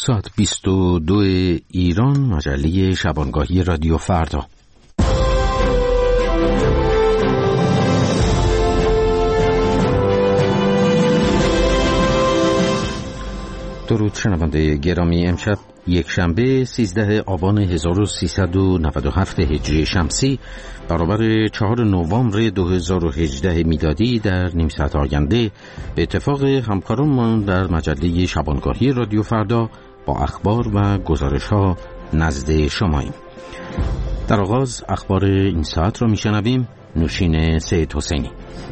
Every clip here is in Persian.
ساعت 22 ایران، مجله شبانگاهی رادیو فردا. درود شنونده گرامی، امشب یک شنبه 13 آبان 1397 هجری شمسی برابر 4 نوامبر 2018 میلادی در نیم ساعت آینده به اتفاق همکارانمان در مجله شبانگاهی رادیو فردا با اخبار و گزارش‌ها نزد شماییم. در آغاز اخبار این ساعت را میشنویم. نوشین سید حسینی.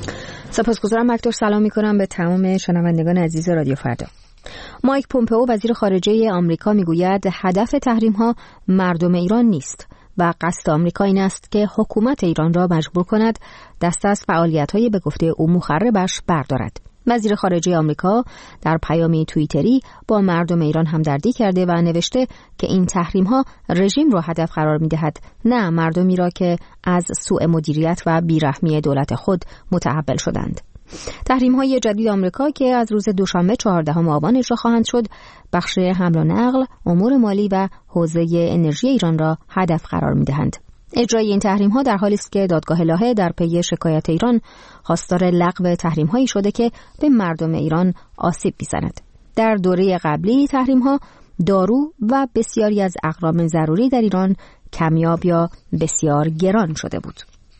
سپاسگزارم دکتر. سلام میکنم به تمام شنوندگان عزیز رادیو فردا. مایک پومپئو وزیر خارجه آمریکا میگوید هدف تحریم‌ها مردم ایران نیست و قصد آمریکا این است که حکومت ایران را مجبور کند دست از فعالیت‌های به گفته او مخربش بردارد. وزیر خارجه آمریکا در پیامی توییتری با مردم ایران همدردی کرده و نوشته که این تحریم‌ها رژیم را هدف قرار می‌دهد، نه مردمی را که از سوء مدیریت و بیرحمی دولت خود متحول شدند. تحریم‌های جدید آمریکا که از روز دوشنبه 14 آبان اجرا خواهند شد، بخش حمل و نقل، امور مالی و حوزه انرژی ایران را هدف قرار می‌دهند. اجرای این تحریم‌ها در حالی است که دادگاه لاهه در پی شکایت ایران خواستار لغو تحریم‌هایی شده که به مردم ایران آسیب می‌زند. در دوره قبلی تحریم‌ها دارو و بسیاری از اقلام ضروری در ایران کمیاب یا بسیار گران شده بود.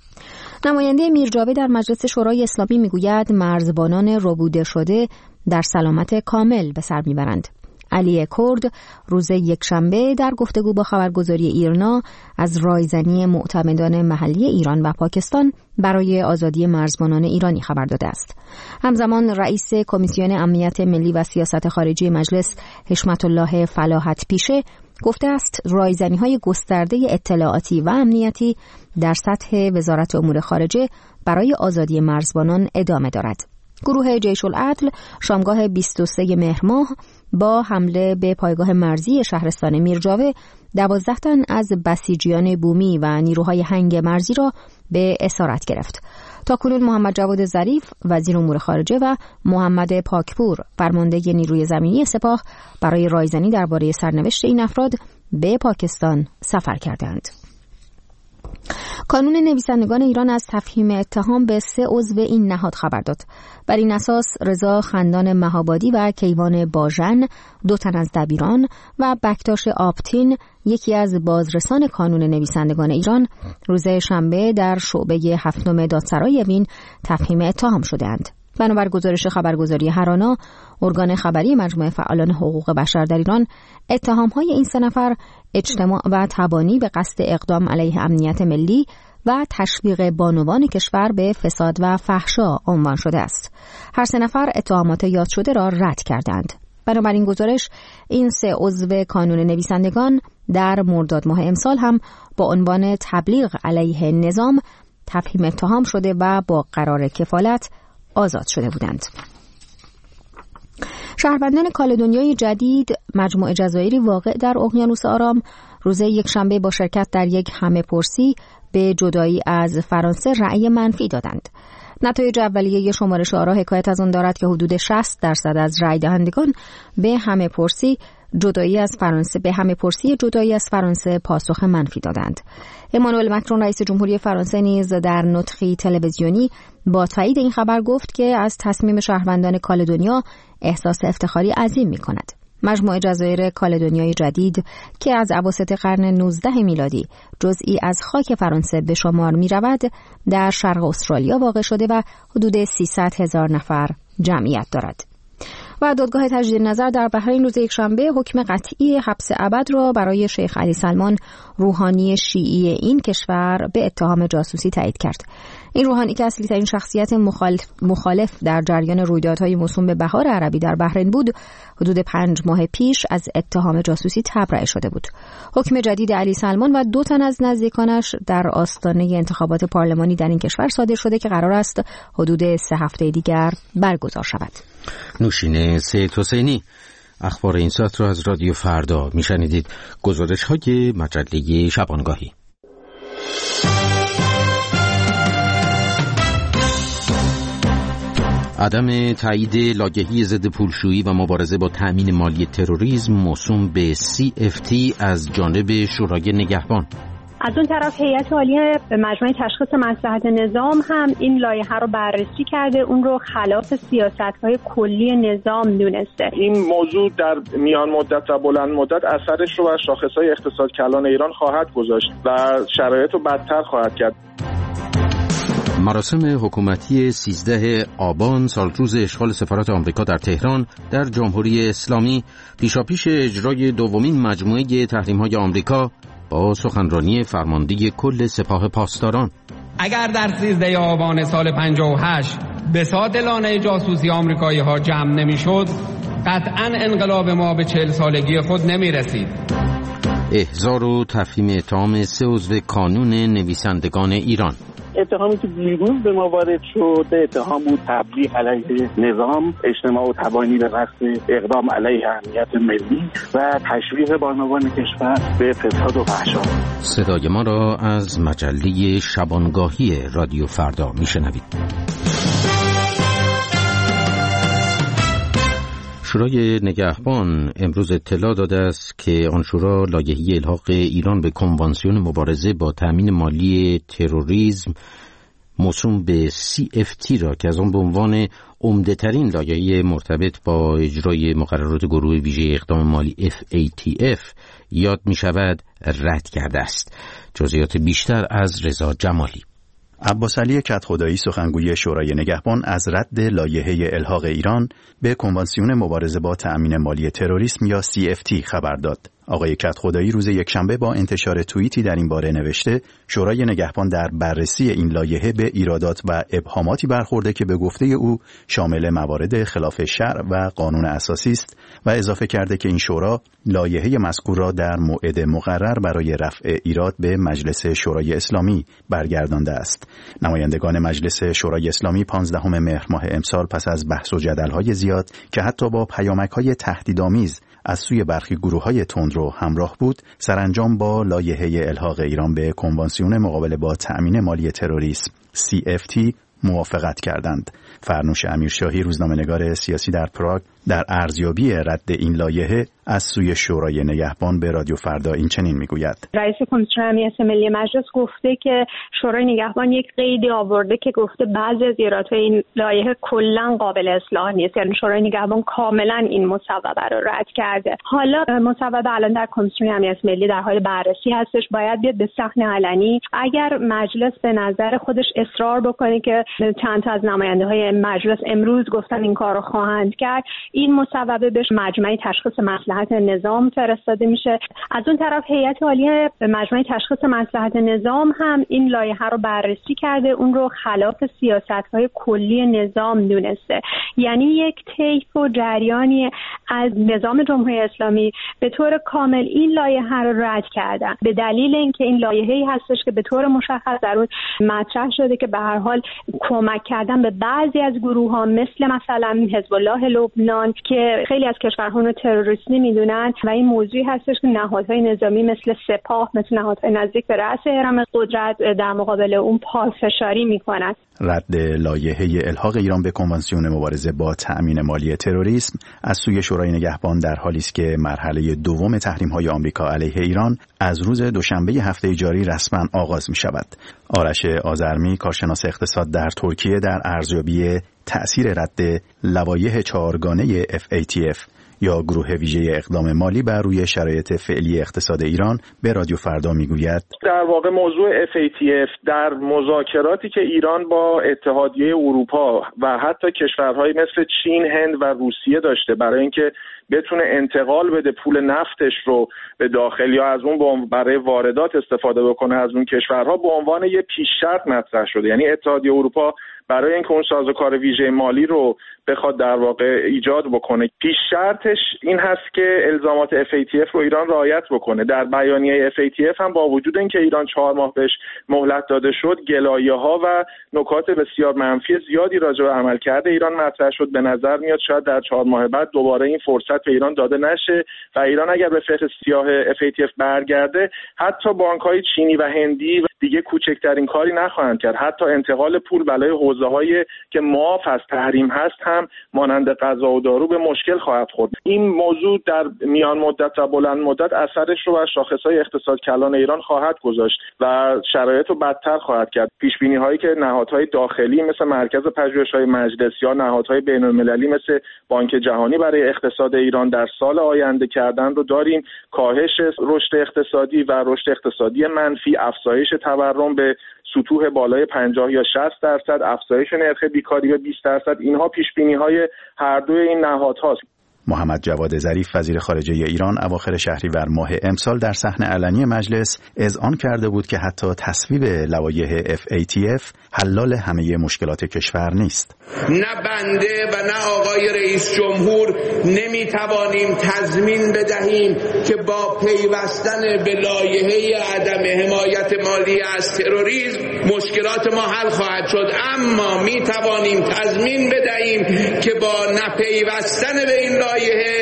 نماینده میرجاوی در مجلس شورای اسلامی میگوید مرزبانان ربوده شده در سلامت کامل به سر میبرند. علی کرد روز یکشنبه در گفتگو با خبرگزاری ایرنا از رایزنی معتمدان محلی ایران و پاکستان برای آزادی مرزبانان ایرانی خبر داده است. همزمان رئیس کمیسیون امنیت ملی و سیاست خارجی مجلس حشمت الله فلاحت پیشه گفته است رایزنی‌های گسترده اطلاعاتی و امنیتی در سطح وزارت امور خارجه برای آزادی مرزبانان ادامه دارد. گروه جیش العدل شامگاه 23 مهر ماه با حمله به پایگاه مرزی شهرستان میرجاوه 12 تن از بسیجیان بومی و نیروهای هنگ مرزی را به اسارت گرفت. تاکنون محمد جواد ظریف وزیر امور خارجه و محمد پاکپور فرمانده نیروی زمینی سپاه برای رایزنی درباره سرنوشت این افراد به پاکستان سفر کردند. کانون نویسندگان ایران از تفهیم اتهام به 3 عضو این نهاد خبر داد. بر این اساس رضا خندان مهابادی و کیوان باژن، 2 تن از دبیران، و بکتاش آپتین، یکی از بازرسان کانون نویسندگان ایران، روز شنبه در شعبه 7 دادسرای اوین تفهیم اتهام شدند. بنابر گزارش خبرگزاری هرانا، ارگان خبری مجموعه فعالان حقوق بشر در ایران، اتهام‌های این 3 نفر اجتماع و تبانی به قصد اقدام علیه امنیت ملی و تشویق بانوان کشور به فساد و فحشا عنوان شده است. هر 3 نفر اتهامات یاد شده را رد کردند. بنابراین گزارش این 3 عضو کانون نویسندگان در مرداد ماه امسال هم با عنوان تبلیغ علیه نظام تفهیم اتهام شده و با قرار کفالت آزاد شده بودند. شهروندان کالدونیای جدید، مجموعه جزایری واقع در اقیانوس آرام، روز یکشنبه با شرکت در یک همه‌پرسی به جدایی از فرانسه رأی منفی دادند. نتایج اولیه شمارش آرا حکایت از آن دارد که حدود 60% از رأی دهندگان به همه‌پرسی جدایی از فرانسه پاسخ منفی دادند. امانوئل مکرون رئیس جمهوری فرانسه نیز در نطقی تلویزیونی با تایید این خبر گفت که از تصمیم شهروندان کالدونیا احساس افتخاری عظیم می‌کند. مجموعه جزایر کالدونیای جدید که از اواسط قرن 19 میلادی جزئی از خاک فرانسه به شمار می‌رود، در شرق استرالیا واقع شده و حدود 300,000 نفر جمعیت دارد. و دادگاه تجدید نظر در بحرین روز یکشنبه حکم قطعی حبس ابد را برای شیخ علی سلمان، روحانی شیعی این کشور، به اتهام جاسوسی تایید کرد. این روحانی که اصلی ترین شخصیت مخالف در جریان رویدادهای موسوم به بهار عربی در بحرین بود، حدود 5 ماه پیش از اتهام جاسوسی تبرئه شده بود. حکم جدید علی سلمان و 2 تن از نزدیکانش در آستانه انتخابات پارلمانی در این کشور صادر شده که قرار است حدود 3 هفته دیگر برگزار شود. نوشین سید حسینی. اخبار این ساعت را از رادیو فردا میشنیدید. گزارش‌های مجله شبانگاهی. عدم تایید لایحه ضد پولشویی و مبارزه با تأمین مالی تروریسم موسوم به CFT از جانب شورای نگهبان. از اون طرف هیئت عالیه مجمع تشخیص مصلحت نظام هم این لایحه رو بررسی کرده، اون رو خلاف سیاست‌های کلی نظام دونسته. این موضوع در میان مدت و بلند مدت اثرش رو بر شاخص‌های اقتصاد کلان ایران خواهد گذاشت و شرایط رو بدتر خواهد کرد. مراسم حکومتی 13 آبان سالروز اشغال سفارت آمریکا در تهران در جمهوری اسلامی پیشاپیش اجرای دومین مجموعه تحریم‌های آمریکا با سخنرانی فرمانده کل سپاه پاسداران. اگر در 13 آبان سال 58 بساط لانه جاسوسی آمریکایی‌ها جمع نمی‌شد، قطعاً انقلاب ما به 40 سالگی خود نمی‌رسید. احضار و تفهیم اتهام 3 عضو کانون نویسندگان ایران. اتهامی که دیروز به ما وارد شد اتهام بود تبلیغ علیه نظام، اجتماع و تبانی به قصد اقدام علیه امنیت ملی و تشویق بانوان کشور به فساد و فحشا. صدای ما را از مجله شبانگاهی رادیو فردا میشنوید. شورای نگهبان امروز اطلاع داده است که آن شورا لایحه الحاق ایران به کنوانسیون مبارزه با تأمین مالی تروریسم موسوم به CFT را که از آن به عنوان عمده‌ترین لایحه مرتبط با اجرای مقررات گروه ویژه اقدام مالی FATF یاد می شود رد کرده است. جزئیات بیشتر از رضا جمالی. عباسعلی کدخدایی سخنگوی شورای نگهبان از رد لایحه الحاق ایران به کنوانسیون مبارزه با تأمین مالی تروریسم یا CFT خبر داد. آقای کدخدایی روز یکشنبه با انتشار توییتی در این باره نوشته شورای نگهبان در بررسی این لایحه به ایرادات و ابهاماتی برخورده که به گفته او شامل موارد خلاف شرع و قانون اساسی است و اضافه کرده که این شورا لایحه مذکور را در موعد مقرر برای رفع ایراد به مجلس شورای اسلامی برگردانده است. نمایندگان مجلس شورای اسلامی 15 مهر ماه امسال پس از بحث و جدل‌های زیاد که حتی با پیامک‌های تهدیدآمیز از سوی برخی گروه‌های تندرو همراه بود، سرانجام با لایحه الحاق ایران به کنوانسیون مقابله با تأمین مالی تروریسم CFT موافقت کردند. فرنوش امیرشاهی روزنامه‌نگار سیاسی در پراگ در ارزیابی رد این لایحه از سوی شورای نگهبان به رادیو فردا این چنین میگوید: رئیس کمیسیون امنیت ملی مجلس گفته که شورای نگهبان یک قیدی آورده که گفته بعضی از ایرادهای این لایحه کلا قابل اصلاح نیست. یعنی شورای نگهبان کاملا این مصوبه رو رد کرده. حالا مصوبه الان در کمیسیون امنیت ملی در حال بررسی هستش، باید بیاد به صحن علنی. اگر مجلس به نظر خودش اصرار بکنه که چند تا از نماینده‌های مجلس امروز گفتن این کارو خواهند کرد، این مصوبه بهش مجمع تشخیص مصلحت نظام فرستاده میشه. از اون طرف هیئت عالیه مجمع تشخیص مصلحت نظام هم این لایحه رو بررسی کرده، اون رو خلاف سیاست‌های کلی نظام دونسته. یعنی یک طیف و جریانی از نظام جمهوری اسلامی به طور کامل این لایحه رو رد کردن به دلیل اینکه این لایحه‌ای هستش که به طور مشخص در اون مطرح شده که به هر حال کمک کردن به بعضی از گروه‌ها مثلا حزب الله لبنان که خیلی از کشورها رو تروریستی میدونن و این موضوعی هستش که نهادهای نظامی مثل سپاه، مثل نهادهای نزدیک به رأس هرم قدرت در مقابل اون پافشاری میکنن. رد لایحه الحاق ایران به کنوانسیون مبارزه با تأمین مالی تروریسم از سوی شورای نگهبان در حالی است که مرحله دوم تحریم‌های آمریکا علیه ایران از روز دوشنبه هفته جاری رسما آغاز می‌شود. آرش آذرمی کارشناس اقتصاد در ترکیه در ارزیابی تأثیر رد لوایح 4گانه FATF یا گروه ویژه اقدام مالی بر روی شرایط فعلی اقتصاد ایران به رادیو فردا میگوید: در واقع موضوع FATF در مذاکراتی که ایران با اتحادیه اروپا و حتی کشورهای مثل چین، هند و روسیه داشته برای اینکه بتونه انتقال بده پول نفتش رو به داخل یا از اون برای واردات استفاده بکنه از اون کشورها، به عنوان یه پیش شرط مطرح شده. یعنی اتحادیه اروپا برای اینکه اون سازوکار ویژه مالی رو بخواد در واقع ایجاد بکنه، پیش شرطش این هست که الزامات FATF رو ایران رعایت بکنه. در بیانیه FATF هم با وجود اینکه ایران 4 ماه بهش مهلت داده شد، گلایه‌ها و نکات بسیار منفی زیادی راجع به عملکرد ایران مطرح شد. به نظر میاد شاید در 4 ماه بعد دوباره این فرصت به ایران داده نشه و ایران اگر به فهرست سیاه FATF برگرده، حتی بانک‌های چینی و هندی دیگه کوچکترین کاری نخواهند کرد. حتی انتقال پول برای حوزه‌هایی که معاف از تحریم هست هم مانند غذا و دارو به مشکل خواهد خورد. این موضوع در میان مدت و بلند مدت اثرش رو بر شاخص‌های اقتصاد کلان ایران خواهد گذاشت و شرایط رو بدتر خواهد کرد. پیش‌بینی‌هایی که نهادهای داخلی مثل مرکز پژوهش‌های مجلس یا نهادهای بین‌المللی مثل بانک جهانی برای اقتصاد ایران در سال آینده کردن رو داریم. کاهش رشد اقتصادی و رشد اقتصادی منفی، افزایش تورم به سطوح بالای 50 یا 60%، افزایش نرخ بیکاری به 20%، اینها پیش‌بینی‌های هر دوی این نهادهاست. محمد جواد ظریف وزیر خارجه ایران اواخر شهریور ماه امسال در صحن علنی مجلس اذعان کرده بود که حتی تصویب لوایح FATF حلال همه مشکلات کشور نیست. نه بنده و نه آقای رئیس جمهور نمیتوانیم تضمین بدهیم که با پیوستن به لایحه عدم حمایت مالی از تروریسم مشکلات ما حل خواهد شد، اما میتوانیم تضمین بدهیم که با نپیوستن به این لایحه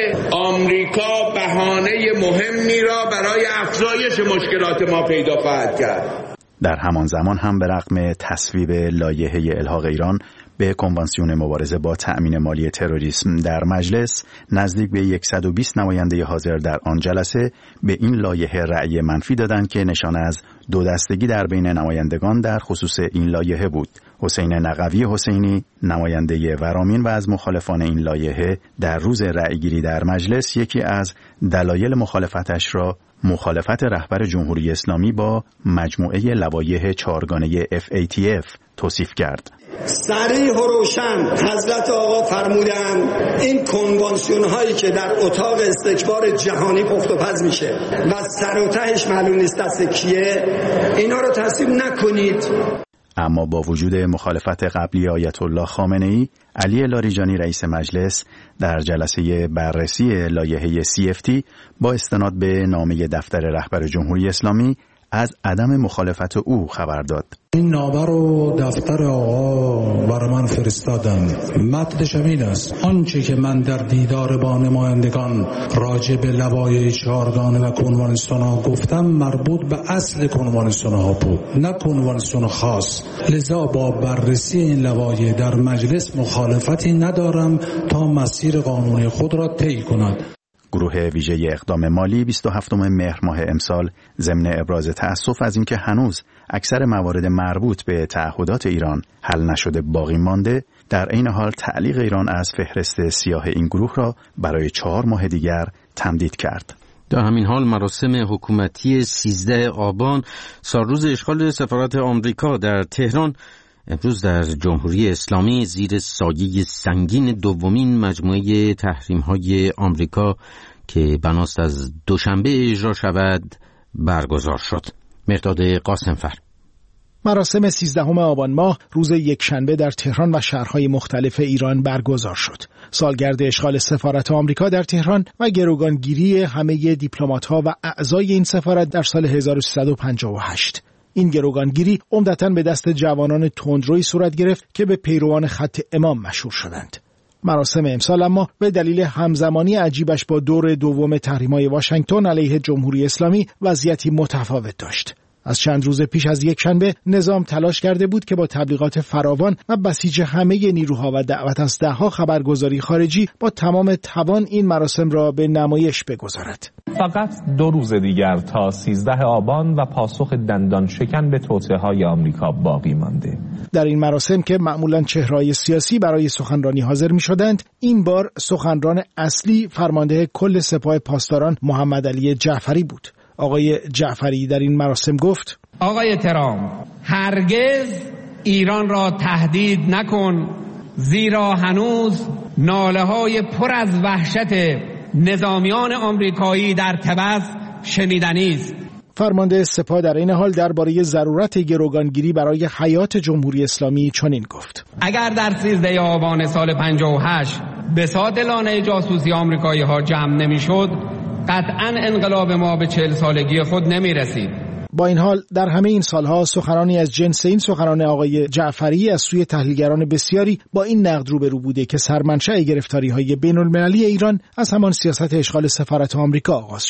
آمریکا بهانه مهمی را برای افزایش مشکلات ما پیدا خواهد کرد. در همان زمان هم به رغم تصویب لایحه الحاق ایران به کنوانسیون مبارزه با تأمین مالی تروریسم در مجلس، نزدیک به 120 نماینده حاضر در آن جلسه به این لایحه رأی منفی دادند که نشانه از دو دستگی در بین نمایندگان در خصوص این لایحه بود. حسین نقوی حسینی، نماینده ورامین و از مخالفان این لایحه، در روز رأیگیری در مجلس یکی از دلایل مخالفتش را مخالفت رهبر جمهوری اسلامی با مجموعه لوایح چهارگانه FATF توصیف کرد. صریح و روشن حضرت آقا فرمودند این کنوانسیون هایی که در اتاق استکبار جهانی پخت و پز میشه و سر و تهش معلوم نیست دست کیه، اینا رو تصویب نکنید. اما با وجود مخالفت قبلی آیت الله خامنه‌ای، علی لاریجانی رئیس مجلس در جلسه بررسی لایحه CFT با استناد به نامه دفتر رهبر جمهوری اسلامی از عدم مخالفت او خبر داد. این نامه رو دفتر آقا برای من فرستادن. متنش این است: آنچه که من در دیدار با نمایندگان راجع به لوایح چهارگانه و کنوانسیون ها گفتم مربوط به اصل کنوانسیون ها بود، نه کنوانسیون خاص. لذا با بررسی این لوایح در مجلس مخالفتی ندارم تا مسیر قانونی خود را طی کند. گروه ویژه اقدام مالی 27 مهر ماه امسال ضمن ابراز تأسف از اینکه هنوز اکثر موارد مربوط به تعهدات ایران حل نشده باقی مانده، در عین حال تعلیق ایران از فهرست سیاه این گروه را برای 4 ماه دیگر تمدید کرد. در همین حال مراسم حکومتی 13 آبان سالروز اشغال سفارت آمریکا در تهران امروز در جمهوری اسلامی زیر سایه سنگین دومین مجموعه تحریم‌های آمریکا که بناست از دوشنبه اجرا شود برگزار شد. مرداد قاسمفر. مراسم 13 آبان ماه روز یکشنبه در تهران و شهرهای مختلف ایران برگزار شد. سالگرد اشغال سفارت آمریکا در تهران و گروگانگیری همه دیپلمات‌ها و اعضای این سفارت در سال 1358. این گروگانگیری عمدتاً به دست جوانان تندروی صورت گرفت که به پیروان خط امام مشهور شدند. مراسم امسال اما به دلیل همزمانی عجیبش با دور دوم تحریم‌های واشنگتن علیه جمهوری اسلامی وضعیتی متفاوت داشت. از چند روز پیش از یکشنبه نظام تلاش کرده بود که با تبلیغات فراوان و بسیج همه نیروها و دعوت از دهها خبرگزاری خارجی با تمام توان این مراسم را به نمایش بگذارد. فقط 2 روز دیگر تا 13 آبان و پاسخ دندان شکن به توطئه‌های آمریکا باقی مانده. در این مراسم که معمولاً چهره‌های سیاسی برای سخنرانی حاضر می‌شدند، این بار سخنران اصلی فرمانده کل سپاه پاسداران محمد علی جعفری بود. آقای جعفری در این مراسم گفت: آقای ترامپ، هرگز ایران را تهدید نکن، زیرا هنوز ناله‌های پر از وحشت نظامیان آمریکایی در طبس شنیدنی است. فرمانده سپاه در این حال درباره ضرورت گروگانگیری برای حیات جمهوری اسلامی چنین گفت: اگر در 13 آبان سال 58 بساط لانه جاسوسی آمریکایی ها جمع نمی‌شد، قطعاً انقلاب ما به 40 سالگی خود نمی‌رسید. با این حال در همه این سالها سخنانی از جنس این سخنان آقای جعفری از سوی تحلیلگران بسیاری با این نقد روبرو بوده که سرمنشأ گرفتاری‌های بین‌المللی ایران از همان سیاست اشغال سفارت آمریکا آغاز شد.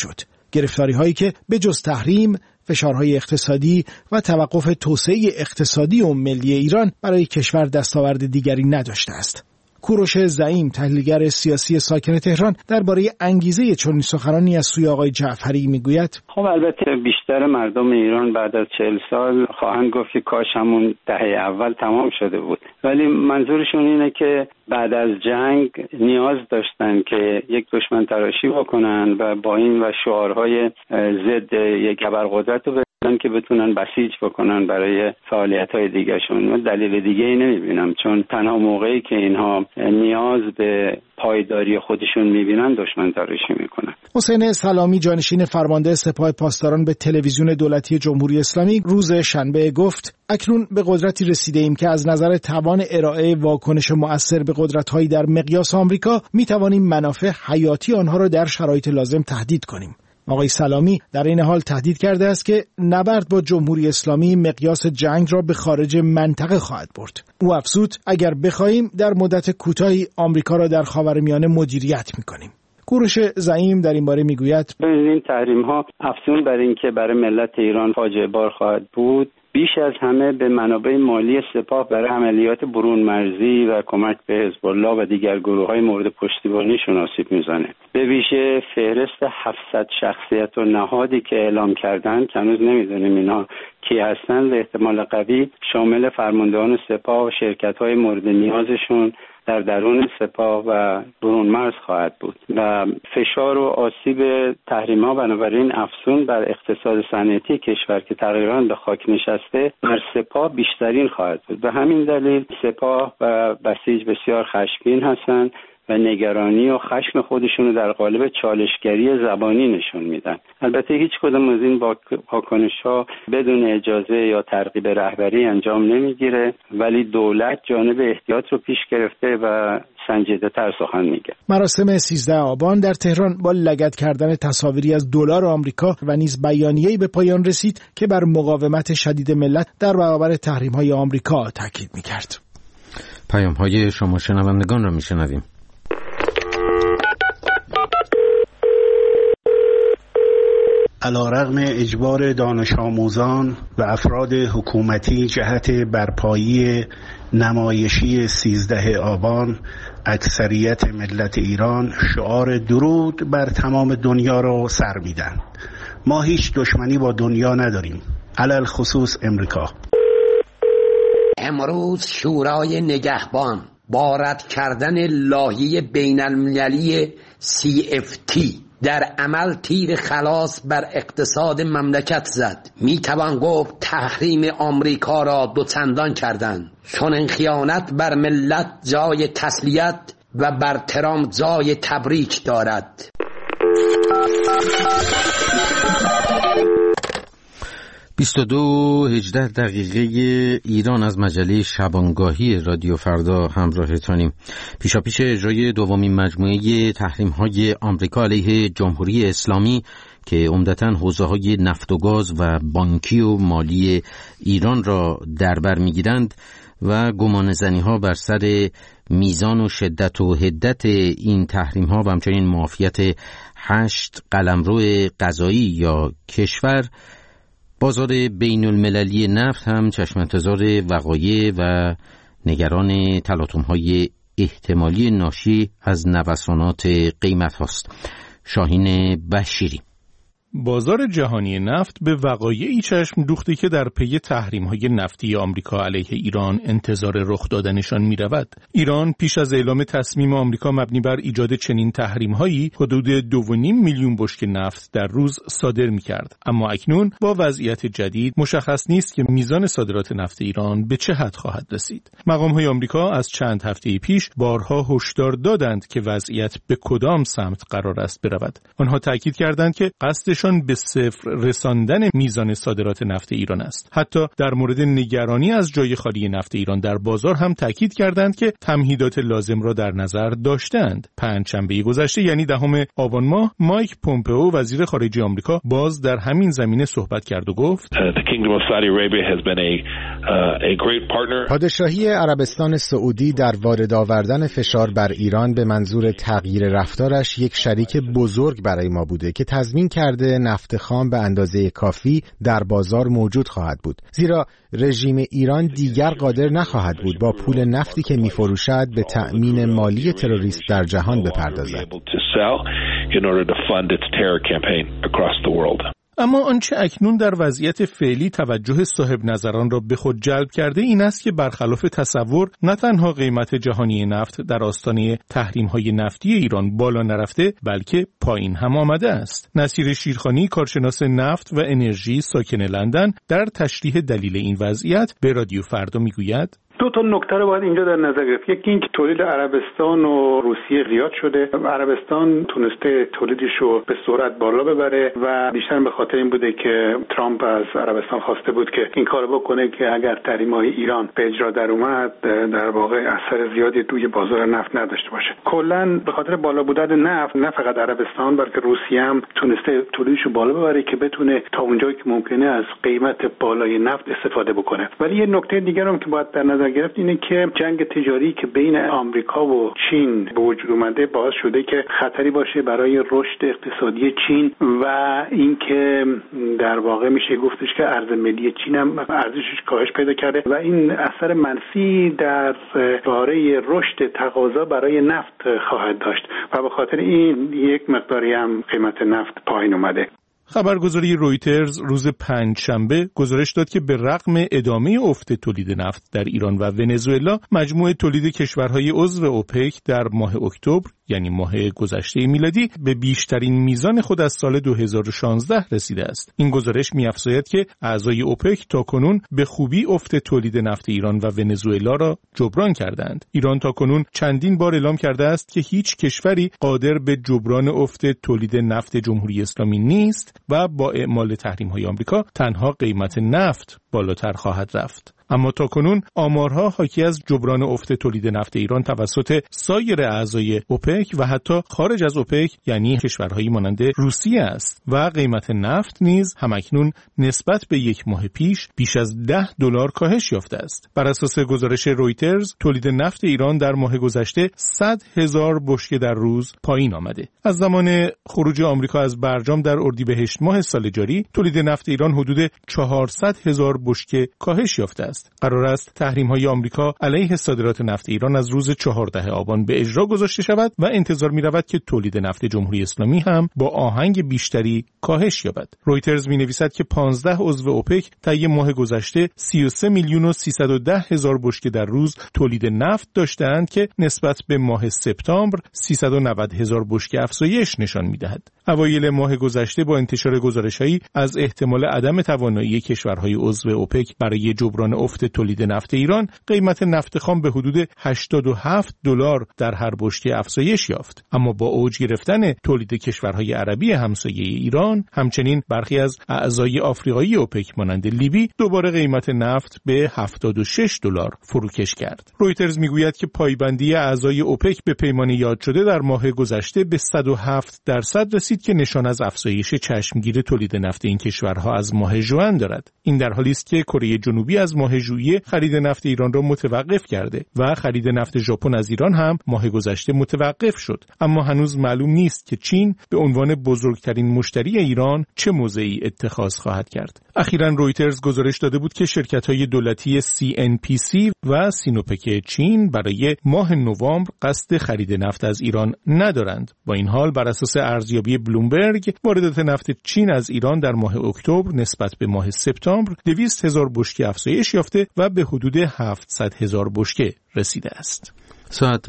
گرفتاری هایی که به جز تحریم، فشارهای اقتصادی و توقف توسعه اقتصادی و ملی ایران برای کشور دستاورد دیگری نداشته است. کوروش زعیم، تحلیلگر سیاسی ساکن تهران، درباره انگیزه چنین سخنانی از سوی آقای جعفری میگوید: خب البته بیشتر مردم ایران بعد از 40 سال خواهند گفت که کاش همون دهه اول تمام شده بود، ولی منظورشون اینه که بعد از جنگ نیاز داشتن که یک دشمن تراشی بکنن و با این و شعارهای ضد یک ابرقدرت رو که بتونن بسیج بکنن برای فعالیت‌های دیگه‌شون. من دلیل دیگه‌ای نمی‌بینم، چون تنها موقعی که اینها نیاز به پایداری خودشون می‌بینن دشمن تراشی می‌کنن. حسین سلامی، جانشین فرمانده سپاه پاسداران، به تلویزیون دولتی جمهوری اسلامی روز شنبه گفت: اکنون به قدرتی رسیده‌ایم که از نظر توان ارائه واکنش مؤثر به قدرت‌های در مقیاس آمریکا می‌توانیم منافع حیاتی آنها را در شرایط لازم تهدید کنیم. آقای سلامی در این حال تهدید کرده است که نبرد با جمهوری اسلامی مقیاس جنگ را به خارج منطقه خواهد برد. او افزود: اگر بخواهیم در مدت کوتاهی آمریکا را در خاورمیانه مدیریت می‌کنیم. کوروش زعیم در این باره میگوید: این تحریم‌ها افزون بر این که برای ملت ایران فاجعه بار خواهد بود، بیش از همه به منابع مالی سپاه برای عملیات برون مرزی و کمک به حزب الله و دیگر گروه‌های مورد پشتیبانیشون آسیب میزنه. به ویژه فهرست 700 شخصیت و نهادی که اعلام کردن که هنوز نمیدونیم اینا کی هستن، به احتمال قوی شامل فرماندهان سپاه و شرکت‌های مورد نیازشون در درون سپاه و برون مرز خواهد بود و فشار و آسیب تحریم‌ها بنابراین افزون بر اقتصاد صنعتی کشور که تقریباً به خاک نشسته بر سپاه بیشترین خواهد بود. به همین دلیل سپاه و بسیج بسیار خشمگین هستند و نگرانی و خشم خودشون رو در قالب چالشگری زبانی نشون میدن. البته هیچ کدام از این واکنش‌ها بدون اجازه یا ترغیب رهبری انجام نمیگیره، ولی دولت جانب احتیاط رو پیش گرفته و سنجیده‌تر سخن میگه. مراسم 13 آبان در تهران با لگد کردن تصاویری از دلار آمریکا و نیز بیانیه‌ای به پایان رسید که بر مقاومت شدید ملت در برابر تحریم‌های آمریکا تاکید می‌کرد. پیام‌های شما شنوندگان را می‌شنویم. علیرغم اجبار دانش آموزان و افراد حکومتی جهت برپایی نمایشی 13 آبان، اکثریت ملت ایران شعار درود بر تمام دنیا را سر میدن. ما هیچ دشمنی با دنیا نداریم، علل خصوص امریکا. امروز شورای نگهبان با رد کردن لایحه بین المللی CFT در عمل تیر خلاص بر اقتصاد مملکت زد. میتوان گفت تحریم آمریکا را دوچندان کردند. چون این خیانت بر ملت جای تسلیت و بر ترامپ جای تبریک دارد. 22:18 ایران از مجله شبانگاهی رادیو فردا همراهتانیم. پیشاپیش اجرای دومین مجموعه تحریم‌های آمریکا علیه جمهوری اسلامی که عمدتاً حوزه‌های نفت و گاز و بانکی و مالی ایران را در بر می‌گیرند و گمانه‌زنی‌ها بر سر میزان و شدت و حدت این تحریم‌ها و همچنین معافیت 8 قلمرو غذایی یا کشور، بازار بین المللی نفت هم چشم انتظار وقایع و نگران تلاطم‌های احتمالی ناشی از نوسانات قیمت هاست. شاهین بشیری. بازار جهانی نفت به وقایعی چشم دوخته که در پی تحریم‌های نفتی آمریکا علیه ایران انتظار رخ دادنشان می‌رود. ایران پیش از اعلام تصمیم آمریکا مبنی بر ایجاد چنین تحریم‌هایی حدود 2.5 میلیون بشکه نفت در روز صادر می‌کرد. اما اکنون با وضعیت جدید مشخص نیست که میزان صادرات نفت ایران به چه حد خواهد رسید. مقام‌های آمریکا از چند هفته پیش بارها هشدار دادند که وضعیت به کدام سمت قرار است برود. آنها تاکید کردند که قصد به صفر رساندن میزان صادرات نفت ایران است. حتی در مورد نگرانی از جای خالی نفت ایران در بازار هم تاکید کردند که تمهیدات لازم را در نظر داشتند. پنجشنبه گذشته یعنی 10 آبان ماه، مایک پومپئو وزیر خارجه آمریکا باز در همین زمینه صحبت کرد و گفت: پادشاهی عربستان سعودی در وارد آوردن فشار بر ایران به منظور تغییر رفتارش یک شریک بزرگ برای ما بوده که تضمین کرده نفت خام به اندازه کافی در بازار موجود خواهد بود، زیرا رژیم ایران دیگر قادر نخواهد بود با پول نفتی که می‌فروشد به تأمین مالی تروریسم در جهان بپردازد. اما آنچه اکنون در وضعیت فعلی توجه صاحب نظران را به خود جلب کرده این است که برخلاف تصور نه تنها قیمت جهانی نفت در آستانه تحریم‌های نفتی ایران بالا نرفته بلکه پایین هم آمده است. نصیر شیرخانی کارشناس نفت و انرژی ساکن لندن در تشریح دلیل این وضعیت به رادیو فردا میگوید: دو تا نکته رو باید اینجا در نظر گرفت. یکی اینکه تولید عربستان و روسیه زیاد شده. عربستان تونسته تولیدش رو به سرعت بالا ببره و بیشتر به خاطر این بوده که ترامپ از عربستان خواسته بود که این کارو بکنه که اگر تحریم‌های ایران به اجرا در اومد در واقع اثر زیادی روی بازار نفت نداشته باشه. کلاً به خاطر بالا بودن نفت نه فقط عربستان بلکه روسیه هم تونسته تولیدش رو بالا ببره که بتونه تا اونجایی که ممکنه از قیمت بالای نفت استفاده بکنه. ولی یه نکته دیگه هم که باید در نظر گرفت اینه که جنگ تجاری که بین آمریکا و چین به وجود اومده باعث شده که خطری باشه برای رشد اقتصادی چین و اینکه در واقع میشه گفتش که ارز ملی چین هم ارزشش کاهش پیدا کرده و این اثر منفی در باره رشد تقاضا برای نفت خواهد داشت و به خاطر این یک مقداری هم قیمت نفت پایین اومده. خبرگزاری رویترز روز پنجشنبه گزارش داد که به رغم ادامه افت تولید نفت در ایران و ونزوئلا، مجموع تولید کشورهای عضو اوپک در ماه اکتبر یعنی ماه گذشته میلادی به بیشترین میزان خود از سال 2016 رسیده است. این گزارش می‌افزاید که اعضای اوپک تاکنون به خوبی افت تولید نفت ایران و ونزوئلا را جبران کردند. ایران تاکنون چندین بار اعلام کرده است که هیچ کشوری قادر به جبران افت تولید نفت جمهوری اسلامی نیست و با اعمال تحریم‌های آمریکا تنها قیمت نفت بالاتر خواهد رفت. اما تاکنون آمارها حاکی از جبران افت تولید نفت ایران توسط سایر اعضای اوپک و حتی خارج از اوپک یعنی کشورهایی مانند روسیه است و قیمت نفت نیز همکنون نسبت به یک ماه پیش بیش از $10 کاهش یافته است. بر اساس گزارش رویترز تولید نفت ایران در ماه گذشته 100,000 بشکه در روز پایین آمده. از زمان خروج آمریکا از برجام در اردیبهشت ماه سال جاری تولید نفت ایران حدود 400,000 بشکه کاهش یافته است. قرار است تحریم‌های آمریکا علیه صادرات نفت ایران از روز 14 آبان به اجرا گذاشته شود و انتظار می‌رود که تولید نفت جمهوری اسلامی هم با آهنگ بیشتری کاهش یابد. رویترز می‌نویسد که 15 عضو اوپک طی ماه گذشته 33,310,000 بشکه در روز تولید نفت داشتند که نسبت به ماه سپتامبر 390,000 بشکه افزایش نشان می‌دهد. اوایل ماه گذشته با انتشار گزارش‌هایی از احتمال عدم توانایی کشورهای عضو اوپک برای جبران افت تولید نفت ایران، قیمت نفت خام به حدود $87 در هر بشکه افزایش یافت. اما با اوج گرفتن تولید کشورهای عربی همسایه ایران، همچنین برخی از اعضای آفریقایی اوپک مانند لیبی دوباره قیمت نفت به $76 فروکش کرد. رویترز میگوید که پایبندی اعضای اوپک به پیمان یاد شده در ماه گذشته به 107% رسید که نشان از افزایش چشمگیر تولید نفت این کشورها از ماه ژوئن دارد. این در حالی است که کره جنوبی از ماه ژوئیه خرید نفت ایران را متوقف کرده و خرید نفت ژاپن از ایران هم ماه گذشته متوقف شد. اما هنوز معلوم نیست که چین به عنوان بزرگترین مشتری ایران چه موضعی اتخاذ خواهد کرد. اخیراً رویترز گزارش داده بود که شرکت‌های دولتی CNPC و سینوپک چین برای ماه نوامبر قصد خرید نفت از ایران ندارند. با این حال بر اساس ارزیابی بلومبرگ واردات نفت چین از ایران در ماه اکتبر نسبت به ماه سپتامبر 200,000 بشکه افزایش یافته و به حدود 700,000 بشکه رسیده است. ساعت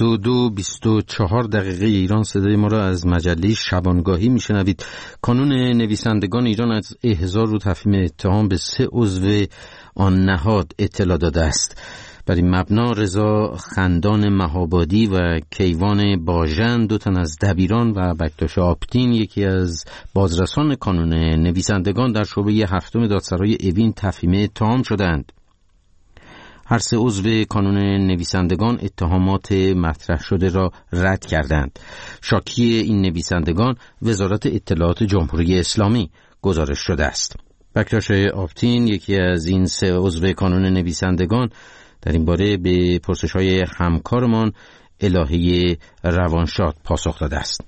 22:24 ایران صدای ما را از مجله شبانگاهی میشنوید. کانون نویسندگان ایران از احضار و تفهیم اتهام به 3 عضو آن نهاد اطلاع داده است. بر این مبنا رضا خندان مهابادی و کیوان باژن 2 تن از دبیران و بکتاش آپتین یکی از بازرسان کانون نویسندگان در شعبه 7 دادسرای اوین تفهیم اتهام شدند. هر 3 عضو کانون نویسندگان اتهامات مطرح شده را رد کردند. شاکی این نویسندگان وزارت اطلاعات جمهوری اسلامی گزارش شده است. بکتاش آپتین یکی از این 3 عضو کانون نویسندگان در این باره به پرسش‌های همکارمان الهه روانشاد پاسخ داده است.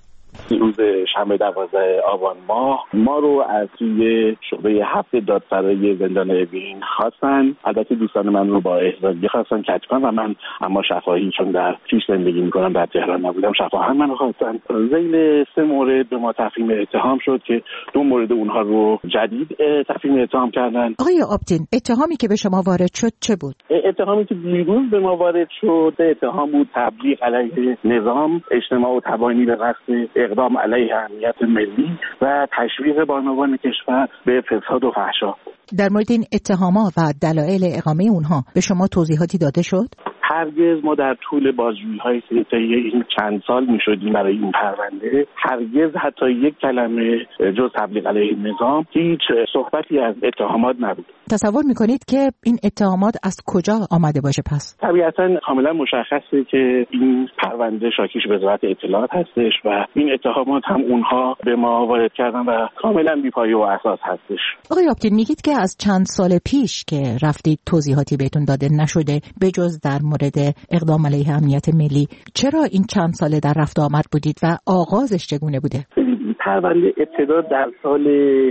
روز شنبه 12 آبان ماه ما رو از توی شعبه 7 دادسرای زندان اوین خواستن. البته دوستان من رو با احضاریه خواستن کج کنم و من اما شفاهی چون در کیش زندگی میکنم در تهران نبودم شفاهی منو خواستن. ذیل 3 مورد به ما تفهیم اتهام شد که 2 مورد اونها رو جدید تفهیم اتهام کردن. آقای آپتین، اتهامی که به شما وارد شد چه بود؟ اتهامی که دیروز به ما وارد شد اتهام بود تبلیغ علیه نظام، اجتماع و تبانی به قصد اقدام علیه امنیت ملی و تشویق بانوان کشور به فساد و فحشا. در مورد این اتهامات و دلایل اقامه اونها به شما توضیحاتی داده شد؟ هرگز ما در طول بازجویی‌های طی این چند سال می‌شدیم برای این پرونده هرگز حتی یک کلمه جز تبلیغ علیه نظام هیچ صحبتی از اتهامات نبود. تصور می‌کنید که این اتهامات از کجا آمده باشه پس؟ طبیعتاً کاملا مشخصه که این پرونده شاکیش وزارت اطلاعات هستش و این اتهامات هم اونها به ما وارد کردن و کاملا بی‌پایه و اساس هستش. آقای آپتین، میگید که از چند سال پیش که رفتید توضیحاتی بهتون داده نشده بجز در مورد اقدام علیه امنیت ملی. چرا این چند ساله در رفت آمد بودید و آغازش چگونه بوده؟ پرونده ابتدا در سال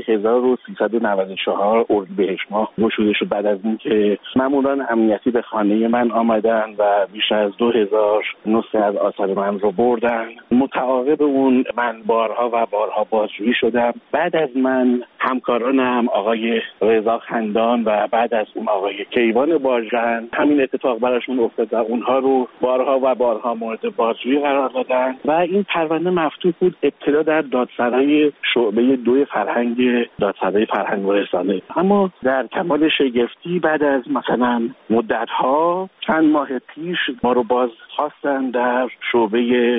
1394 اردیبهشت ماه گشوده شد بعد از اینکه ماموران امنیتی به خانه من آمدن و بیش از 2000 نسخه از آثار من رو بردن. متعاقب اون من بارها و بارها بازجویی شدم. بعد از من همکارانم آقای رضا خندان و بعد از اون آقای کیوان باژن همین اتفاق براشون افتاد و اونها رو بارها و بارها مورد بازجویی قرار دادن و این پرونده مفتوح بود ابتدا در دادسرای شعبه 2 فرهنگ دادسرای فرهنگ و رسانه. اما در کمال شگفتی بعد از مثلا مدت‌ها چند ماه پیش ما رو باز خواستن در شعبه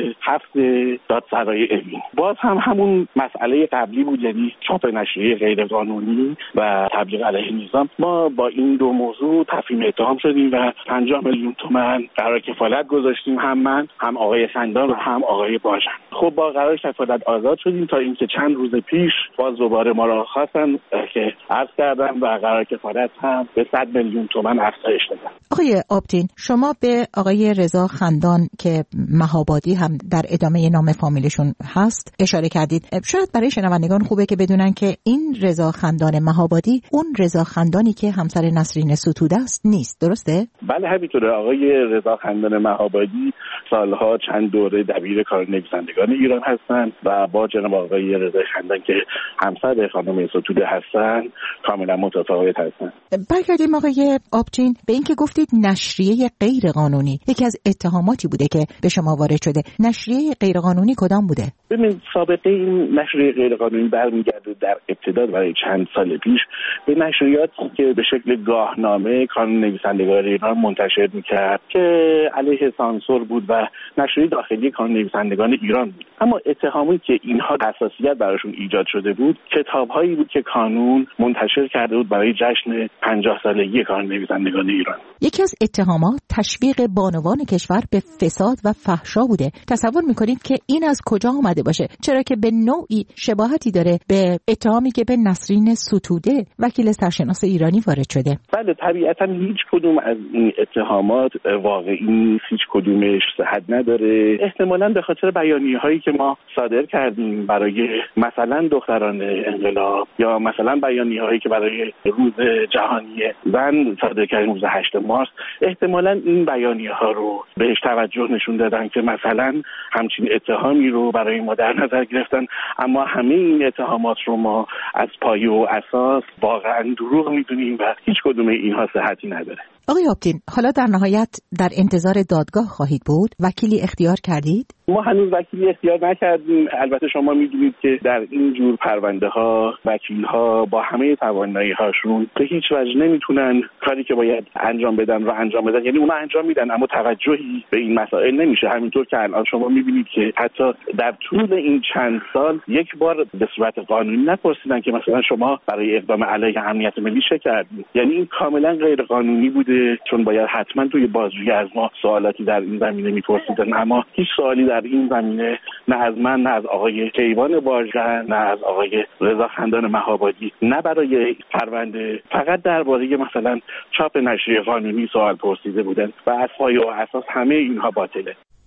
7 دادسرای اوین. باز هم همون مسئله قبلی بود، یعنی چاپ نشریه غیر قانونی و تبلیغ علیه نظام. ما با این 2 موضوع تفهیم اتهام شدیم و 50 میلیون تومان قرار کفالت گذاشتیم، هم من هم آقای خندان و هم آقای باژن. خب با قرار کفالت آزاد شدیم تا اینکه چند روز پیش باز دوباره ما را خواستن که عرض کردم و قرار کفالت هم به 100 میلیون تومان افزایش دادن. آقای آپتین، شما به آقای رضا خندان که مهابادی هم در ادامه نام فامیلشون هست اشاره کردید. شاید برای شنوندگان خوبه که بدونن که این رضا خندان مهابادی اون رضا خندانی که همسر نسرین ستوده است نیست، درسته؟ بله همینطوره. آقای رضا خندان مهابادی سالها چند دوره دبیر کار نویسندگان ایران هستند و با جناب آقای رضا خندان که همسر خانم ستوده هستند کاملا متفاوت هستند. برگردیم آقای آپتین به اینکه گفتید نشریه غیر قانونی یکی از اتهاماتی بوده که به شما وارد شده. نشریه غیر قانونی کدام بوده؟ ببینید سابقه این نشریه غیر قانونی برمیگرده در ابتدا برای چند سال پیش به نشریاتی که به شکل گاهنامه کانون نویسندگان ایران منتشر میکرد که علیه سانسور بود و نشریه داخلی کانون نویسندگان ایران بود. اما اتهامی که اینها حساسیت براشون ایجاد شده بود کتاب‌هایی بود که کانون منتشر کرده بود برای جشن 50 سالگی کانون نویسندگان ایران. یکی از اتهامات تشویق بانوان کشور به فساد و فحشا بوده. تصور میکنید که این از کجا آمده باشه؟ چرا که به نوعی شباهتی داره به اتهامی که به نسرین ستوده وکیل سرشناس ایرانی وارد شده. بله طبیعتا هیچ کدوم از این اتهامات واقعی نیست، هیچ کدومش صحت نداره. احتمالاً به خاطر بیانیه‌هایی که ما صادر کردیم برای مثلا دختران انقلاب یا مثلا بیانیه‌هایی که برای روز جهانی زن صادر کردیم روز 8 مارس، احتمالاً این بیانیه‌ها رو بهش توجه نشون دادن که مثلا همچین اتهامی رو برای ما در نظر گرفتن. اما همه این اتهامات رو ما از پایه و اساس واقعا دروغ میدونیم و هیچ کدوم اینها صحتی نداره. آقای آپتین، حالا در نهایت در انتظار دادگاه خواهید بود؟ وکیلی اختیار کردید؟ ما هنوز وکیلی اختیار نکردیم. البته شما میدونید که در این جور پرونده ها وکیل ها با همه توانایی هاشون به هیچ وجه نمیتونن کاری که باید انجام بدن و انجام بدن، یعنی اونا انجام میدن اما توجهی به این مسائل نمیشه. همینطور که الان شما میبینید که حتی در طول این چند سال یک بار به صورت قانونی نپرسیدن که مثلا شما برای اقدام علیه امنیت ملی چه کردید. یعنی این کاملا غیر قانونی بوده، چون باید حتما توی بازجویی از ما سوالاتی در این زمینه میپرسیدن، اما هیچ سوالی در این زمینه نه از من، نه از آقای کیوان باژن، نه از آقای رضا خندان مهابادی، نه برای پرونده، فقط درباره مثلا چاپ نشریه قانونی سوال پرسیده بودن و از پایه و اساس همه اینها باطله.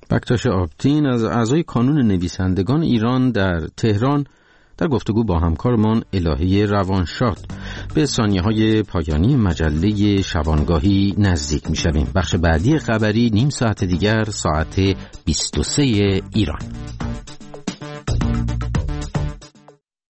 بکتاش آبتین از اعضای کانون نویسندگان ایران در تهران در گفتگو با همکارمان الهه روانشاد. به ثانیه‌های پایانی مجله شبانگاهی نزدیک می‌شویم. بخش بعدی خبری نیم ساعت دیگر ساعت 23 ایران.